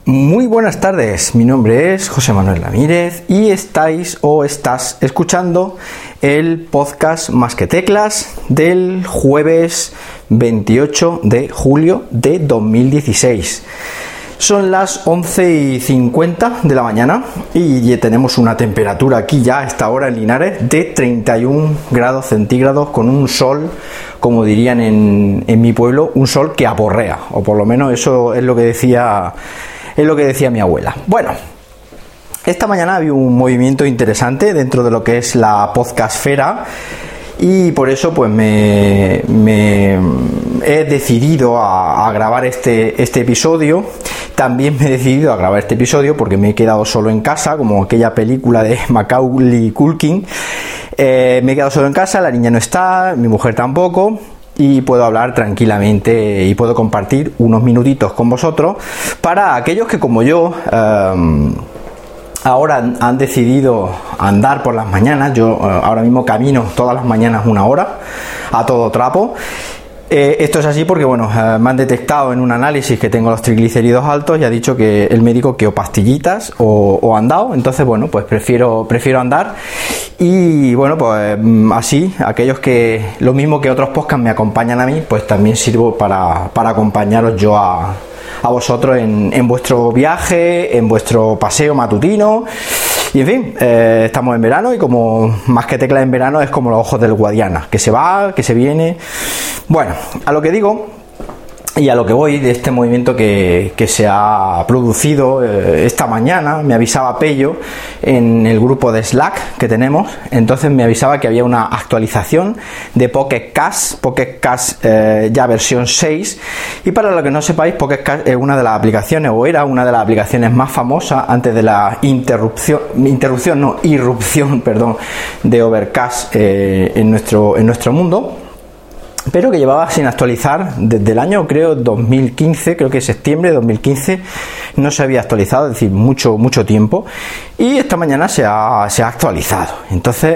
Muy buenas tardes, mi nombre es José Manuel Ramírez y estás escuchando el podcast Más que Teclas del jueves 28 de julio de 2016. Son las 11:50 de la mañana y tenemos una temperatura aquí ya a esta hora en Linares de 31 grados centígrados con un sol, como dirían en mi pueblo, un sol que aporrea, o por lo menos eso es lo que decía mi abuela. Bueno, esta mañana había un movimiento interesante dentro de lo que es la podcastfera y por eso pues me he decidido a grabar este episodio. También me he decidido a grabar este episodio porque me he quedado solo en casa, como aquella película de Macaulay Culkin. Me he quedado solo en casa, la niña no está, mi mujer tampoco, y puedo hablar tranquilamente y puedo compartir unos minutitos con vosotros para aquellos que, como yo, ahora han decidido andar por las mañanas. Yo ahora mismo camino todas las mañanas una hora a todo trapo. Esto es así porque, bueno, me han detectado en un análisis que tengo los triglicéridos altos y ha dicho que el médico que o pastillitas o andado. Entonces, bueno, pues prefiero andar. Y bueno, pues así, aquellos que, lo mismo que otros podcasts me acompañan a mí, pues también sirvo para acompañaros yo a vosotros en vuestro viaje, en vuestro paseo matutino. Y en fin, estamos en verano y como Más que Teclas en verano es como los ojos del Guadiana, que se va, que se viene. Bueno, a lo que digo y a lo que voy de este movimiento que se ha producido esta mañana, me avisaba Pello en el grupo de Slack que tenemos. Entonces me avisaba que había una actualización de Pocket Cast ya versión 6, y para lo que no sepáis, Pocket Cast es una de las aplicaciones, o era una de las aplicaciones más famosas antes de la irrupción de Overcast en nuestro mundo, pero que llevaba sin actualizar desde el año, creo, 2015, creo que septiembre de 2015 no se había actualizado, es decir, mucho tiempo, y esta mañana se ha actualizado. Entonces,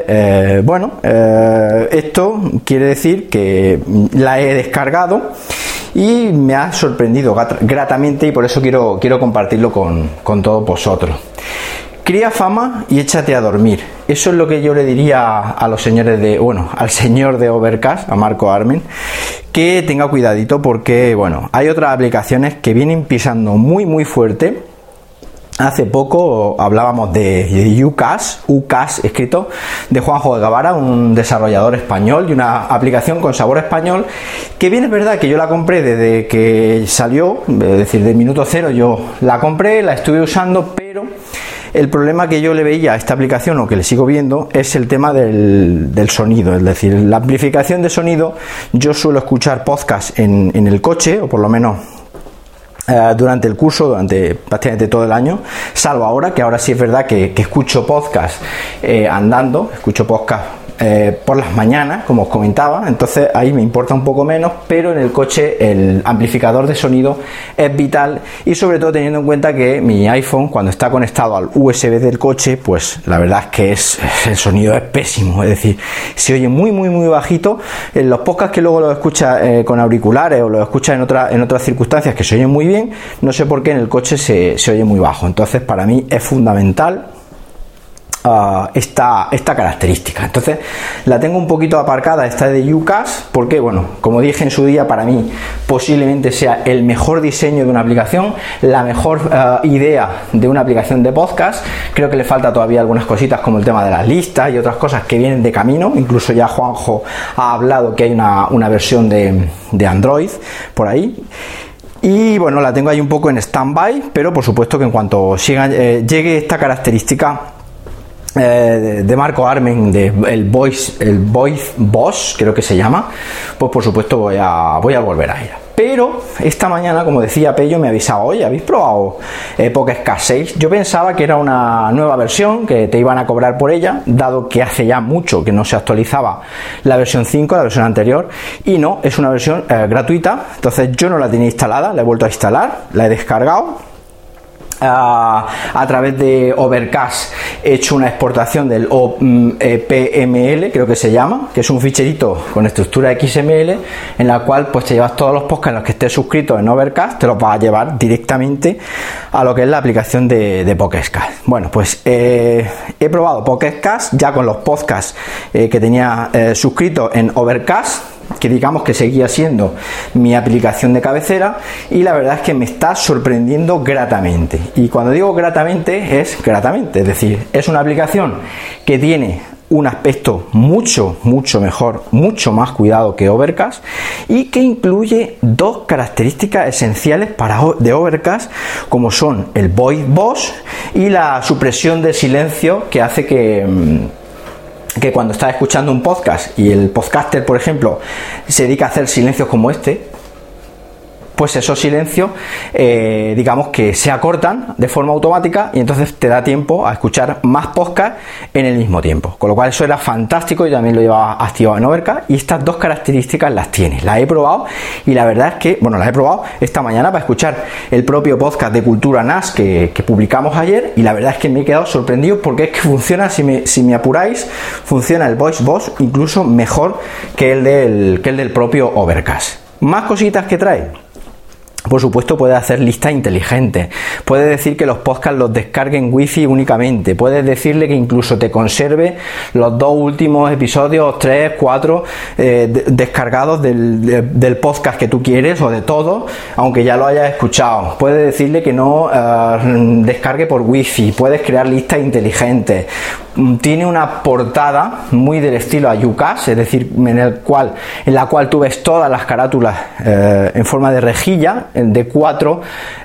esto quiere decir que la he descargado y me ha sorprendido gratamente, y por eso quiero compartirlo con todos vosotros. Cría fama y échate a dormir. Eso es lo que yo le diría a los señores al señor de Overcast, a Marco Armen, que tenga cuidadito porque, bueno, hay otras aplicaciones que vienen pisando muy fuerte. Hace poco hablábamos de UCAS escrito, de Juanjo de Gavara, un desarrollador español, y una aplicación con sabor español, que bien es verdad que yo la compré desde que salió, es decir, de minuto cero yo la compré, la estuve usando, pero el problema que yo le veía a esta aplicación, o que le sigo viendo, es el tema del sonido. Es decir, la amplificación de sonido. Yo suelo escuchar podcast en el coche, o por lo menos durante el curso, durante prácticamente todo el año, salvo ahora, que ahora sí es verdad que escucho podcast andando, escucho podcast por las mañanas, como os comentaba. Entonces ahí me importa un poco menos, pero en el coche el amplificador de sonido es vital, y sobre todo teniendo en cuenta que mi iPhone, cuando está conectado al USB del coche, pues la verdad es que el sonido es pésimo, es decir, se oye muy bajito. En los podcasts que luego los escuchas con auriculares o los escuchas en otras circunstancias que se oyen muy bien, no sé por qué en el coche se oye muy bajo. Entonces para mí es fundamental esta característica. Entonces la tengo un poquito aparcada, esta de UCAS, porque, bueno, como dije en su día, para mí posiblemente sea el mejor diseño de una aplicación, la mejor idea de una aplicación de podcast. Creo que le falta todavía algunas cositas, como el tema de las listas y otras cosas que vienen de camino. Incluso ya Juanjo ha hablado que hay una versión de Android por ahí. Y bueno, la tengo ahí un poco en stand-by, pero por supuesto que en cuanto llegue esta característica de Marco Armen, el Voice Boss, creo que se llama, pues por supuesto voy a volver a ella. Pero esta mañana, como decía Pello, me avisaba: oye, ¿habéis probado Pocket Cast 6? Yo pensaba que era una nueva versión, que te iban a cobrar por ella, dado que hace ya mucho que no se actualizaba la versión 5, la versión anterior, y no, es una versión gratuita. Entonces yo no la tenía instalada, la he vuelto a instalar, la he descargado. a través de Overcast he hecho una exportación del OPML, creo que se llama, que es un ficherito con estructura XML en la cual pues te llevas todos los podcasts en los que estés suscrito en Overcast, te los vas a llevar directamente a lo que es la aplicación de Pocket Cast. Bueno, pues he probado Pocket Cast ya con los podcasts que tenía suscritos en Overcast, que digamos que seguía siendo mi aplicación de cabecera, y la verdad es que me está sorprendiendo gratamente. Y cuando digo gratamente, es gratamente, es decir, es una aplicación que tiene un aspecto mucho mejor, mucho más cuidado que Overcast, y que incluye dos características esenciales de Overcast, como son el Voice Box y la supresión del silencio, que hace que cuando estás escuchando un podcast y el podcaster, por ejemplo, se dedica a hacer silencios como este, pues esos silencios digamos que se acortan de forma automática y entonces te da tiempo a escuchar más podcast en el mismo tiempo, con lo cual eso era fantástico. Yo también lo llevaba activado en Overcast y estas dos características las tiene. Las he probado y la verdad es que, bueno, las he probado esta mañana para escuchar el propio podcast de Cultura NAS que publicamos ayer, y la verdad es que me he quedado sorprendido porque es que funciona, si me apuráis, funciona el Voice Box incluso mejor que el del propio Overcast. Más cositas que trae. Por supuesto, puedes hacer listas inteligentes, puedes decir que los podcasts los descarguen wifi únicamente, puedes decirle que incluso te conserve los 2 últimos episodios, 3, 4 descargados del podcast que tú quieres, o de todo, aunque ya lo hayas escuchado. Puedes decirle que no descargue por wifi, puedes crear listas inteligentes. Tiene una portada muy del estilo a Ucast, es decir, en la cual tú ves todas las carátulas en forma de rejilla, de 4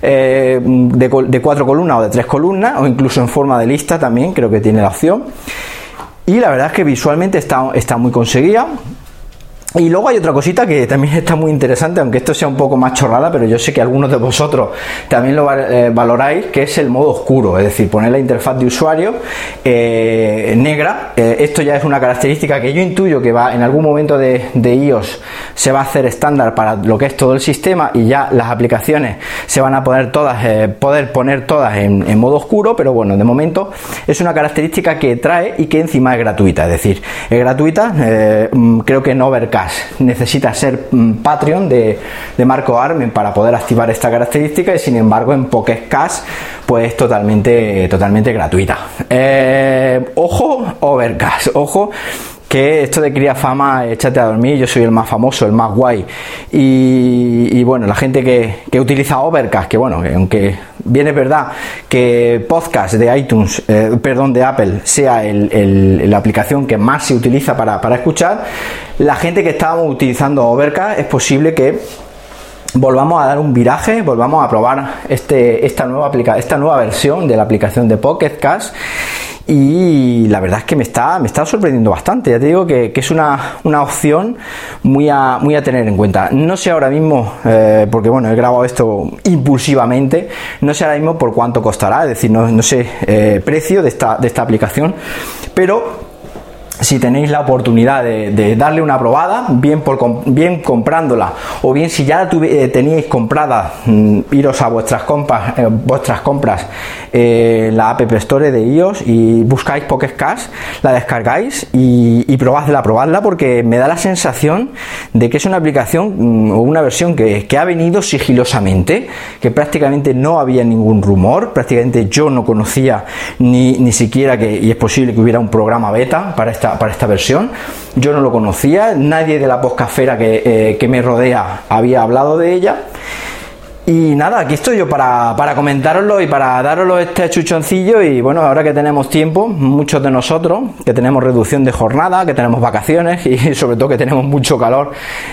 columnas o de 3 columnas, o incluso en forma de lista también, creo que tiene la opción. Y la verdad es que visualmente está muy conseguida. Y luego hay otra cosita que también está muy interesante, aunque esto sea un poco más chorrada, pero yo sé que algunos de vosotros también lo valoráis, que es el modo oscuro, es decir, poner la interfaz de usuario negra. Esto ya es una característica que yo intuyo que va en algún momento de iOS se va a hacer estándar para lo que es todo el sistema, y ya las aplicaciones se van a poder poner todas en modo oscuro, pero bueno, de momento es una característica que trae y que encima es gratuita, es decir, es gratuita. Creo que en Overcast necesita ser Patreon de Marco Armen para poder activar esta característica, y sin embargo en Pocket Cast pues totalmente gratuita. Ojo Overcast, ojo, que esto de cría fama, échate a dormir, yo soy el más famoso, el más guay, y bueno, la gente que utiliza Overcast, que bueno, que aunque bien es verdad que podcast de iTunes, de Apple sea la aplicación que más se utiliza para escuchar, la gente que estábamos utilizando Overcast es posible que volvamos a dar un viraje, volvamos a probar esta nueva versión de la aplicación de Pocket Cast. Y la verdad es que me está sorprendiendo bastante. Ya te digo que es una opción muy a tener en cuenta. No sé ahora mismo, porque bueno, he grabado esto impulsivamente, no sé ahora mismo por cuánto costará, es decir, no sé precio de esta aplicación, pero si tenéis la oportunidad de darle una probada, bien comprándola, o bien si ya la teníais comprada, iros a vuestras compras la App Store de iOS y buscáis Pocket Cast, la descargáis y probadla, porque me da la sensación de que es una aplicación o una versión que ha venido sigilosamente, que prácticamente no había ningún rumor, prácticamente yo no conocía ni siquiera y es posible que hubiera un programa beta para esta versión. Yo no lo conocía, nadie de la podcastfera que me rodea había hablado de ella. Y nada, aquí estoy yo para comentároslo y para daroslo este chuchoncillo. Y bueno, ahora que tenemos tiempo, muchos de nosotros, que tenemos reducción de jornada, que tenemos vacaciones y sobre todo que tenemos mucho calor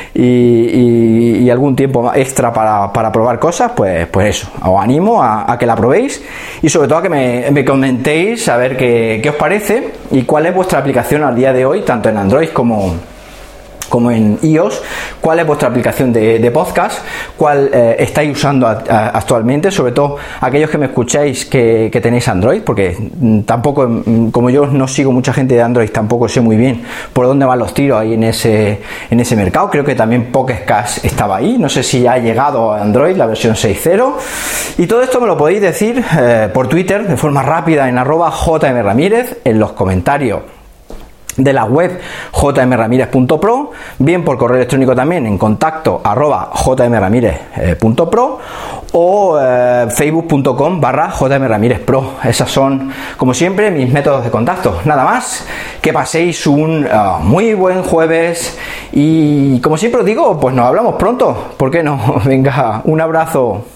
y algún tiempo extra para probar cosas, pues eso, os animo a que la probéis y sobre todo a que me comentéis a ver qué os parece y cuál es vuestra aplicación al día de hoy, tanto en Android como como en iOS, cuál es vuestra aplicación de podcast, cuál estáis usando actualmente, sobre todo aquellos que me escucháis que tenéis Android, porque tampoco, como yo no sigo mucha gente de Android, tampoco sé muy bien por dónde van los tiros ahí en ese mercado. Creo que también Pocket Cast estaba ahí, no sé si ya ha llegado a Android la versión 6.0, y todo esto me lo podéis decir por Twitter de forma rápida en @jmramírez, en los comentarios de la web jmramirez.pro, bien por correo electrónico también en contacto @jmramirez.pro o facebook.com/jmramirezpro. Esas son, como siempre, mis métodos de contacto. Nada más, que paséis un muy buen jueves y, como siempre os digo, pues nos hablamos pronto, ¿por qué no? Venga, un abrazo.